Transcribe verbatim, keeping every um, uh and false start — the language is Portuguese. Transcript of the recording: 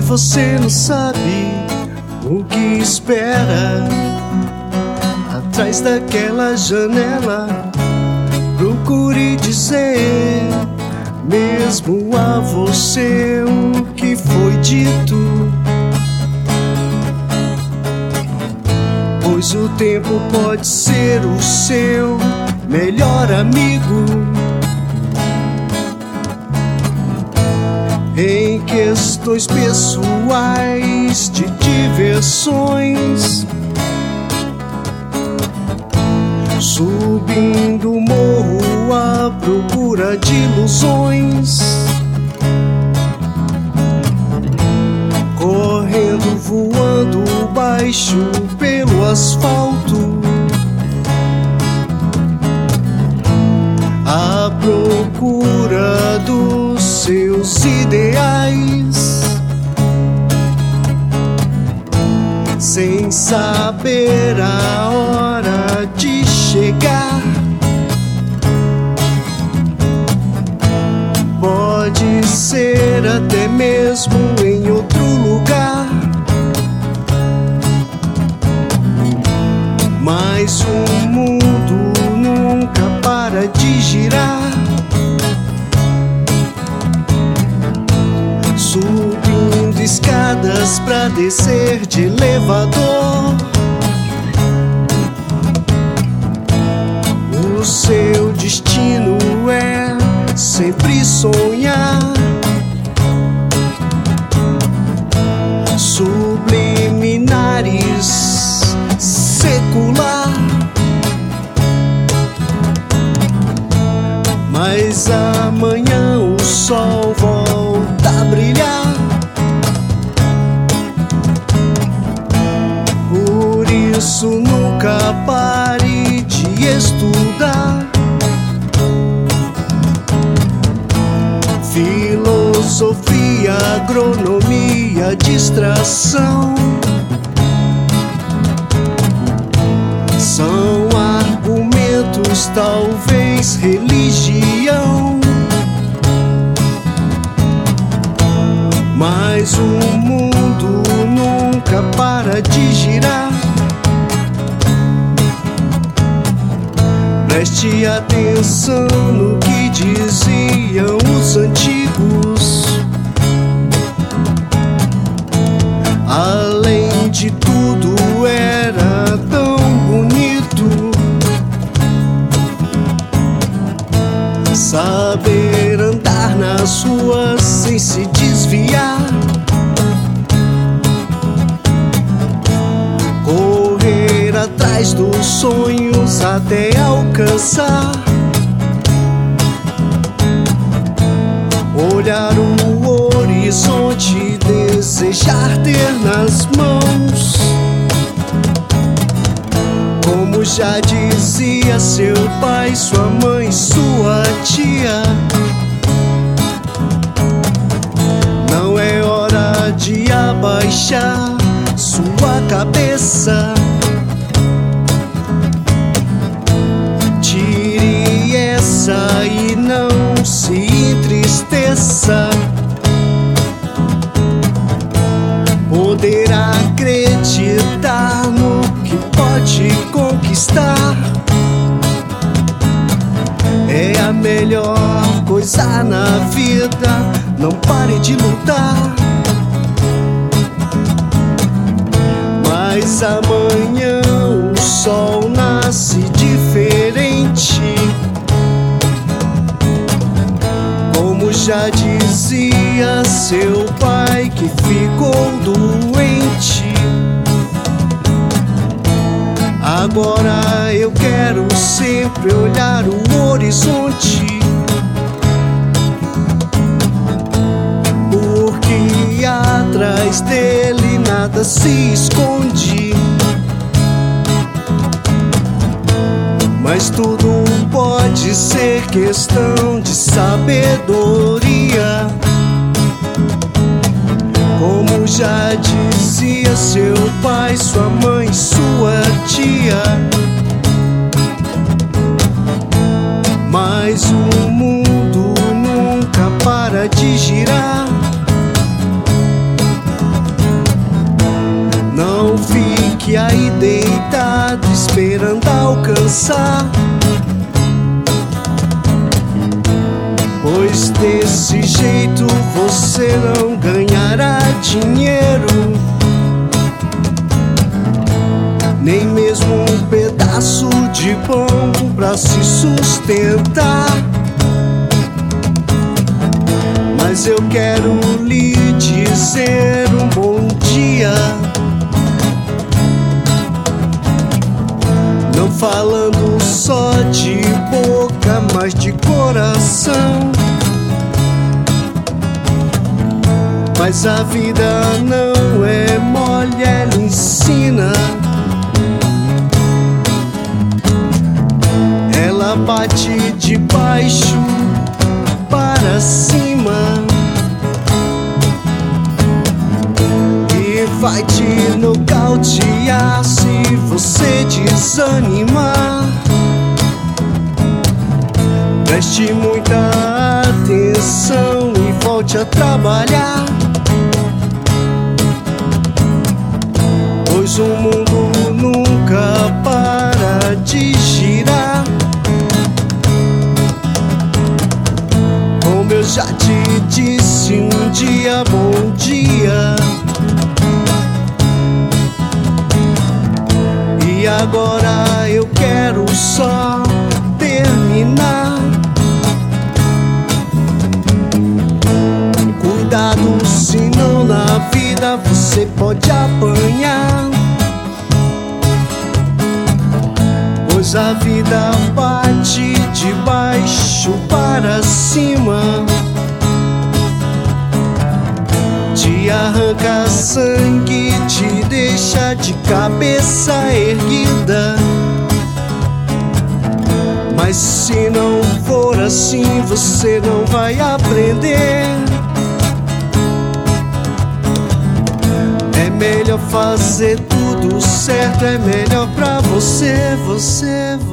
você não sabe o que espera atrás daquela janela. Procure dizer mesmo a você o que foi dito, pois o tempo pode ser o seu melhor amigo. Em questões pessoais de diversões, subindo o morro à procura de ilusões, correndo, voando baixo pelo asfalto, à procura dos seus ideais, sem saber a hora de chegar. Pode ser até mesmo em outro lugar, mas o mundo nunca para de girar. Subindo escadas pra descer de elevador, o seu destino é sempre sonhar. Subliminares, secular, mas amanhã o sol volta a brilhar. Por isso nunca pare de estudar. Filosofia, agronomia, distração são argumentos, talvez religião, mas o mundo nunca para de girar. Preste atenção no que diziam os antigos. Além de tudo, era tão bonito saber andar nas ruas sem se desviar, correr atrás dos sonhos até alcançar, olhar o horizonte, desejar ter nas mãos. Como já dizia seu pai, sua mãe, sua tia, não é hora de abaixar sua cabeça. Tire essa e não se entristeça. Poder acreditar no que pode conquistar é a melhor coisa na vida. Não pare de lutar, mas amanhã o sol nasce diferente. Como já dizia seu pai que ficou doente, agora eu quero sempre olhar o horizonte, porque atrás dele nada se esconde. Mas tudo pode ser questão de sabedoria. Como já dizia seu pai, sua mãe, sua tia, mas o mundo nunca para de girar. esperando alcançar. Pois desse jeito você não ganhará dinheiro, nem mesmo um pedaço de pão pra se sustentar. Mas eu quero lhe dizer um bom dia, não falando só de boca, mas de coração. Mas a vida não é mole, ela ensina. Ela bate de baixo para cima e vai te nocautear se você desanimar. Preste muita atenção e volte a trabalhar, pois o mundo nunca para de girar. Como eu já te disse um dia, bom dia. E agora eu quero só terminar. Cuidado, senão na vida você pode apanhar, pois a vida bate de baixo para cima, te arranca sangue, te deixa de cabeça erguida. Mas se não for assim, você não vai aprender. É melhor fazer tudo certo, é melhor pra você, você, você.